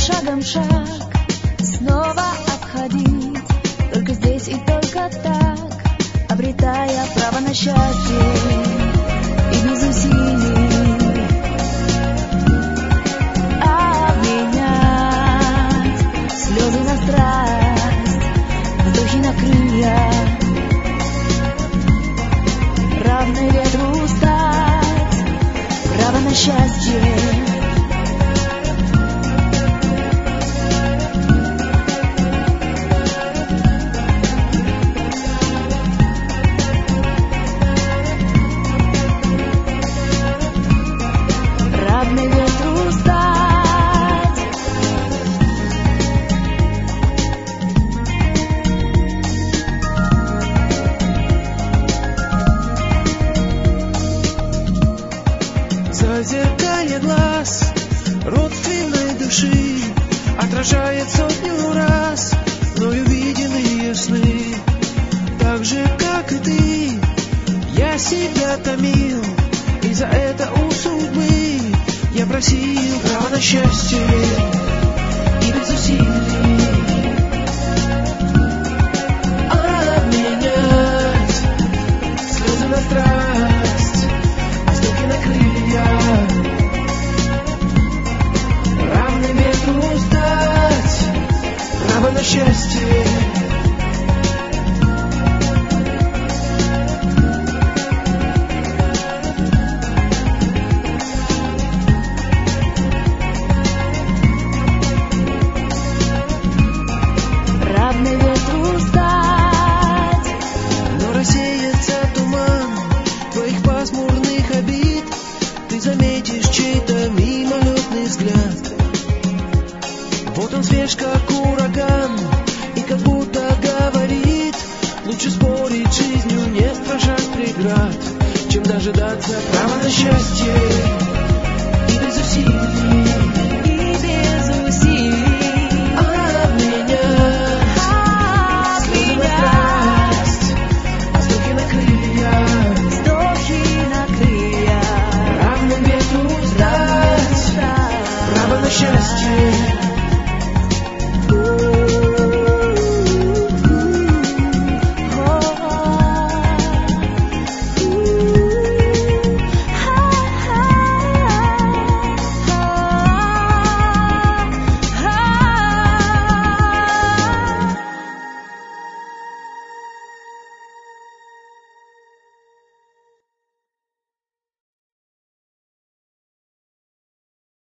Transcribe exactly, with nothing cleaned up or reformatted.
шагом шаг снова обходить, только здесь и только так, обретая право на счастье и без усилий обменять слезы на страсть, вздохи на крылья, равной ветру стать, право на счастье. Зеркалье глаз родственной души отражает сотню раз мною виденные сны. Так же, как и ты, я себя томил, и за это у судьбы я просил право на счастье и без усилий обменять слезы на страсть, а вздохи на крылья, равной ветру стать, право на счастье. Равной ветру стать. Но рассеется туман твоих пасмурных обид, ты заметишь чей-то мимолетный взгляд. Вот он свеж, как ураган, и как будто говорит: лучше спорить с жизнью, не страшась преград, чем дожидаться права на счастье.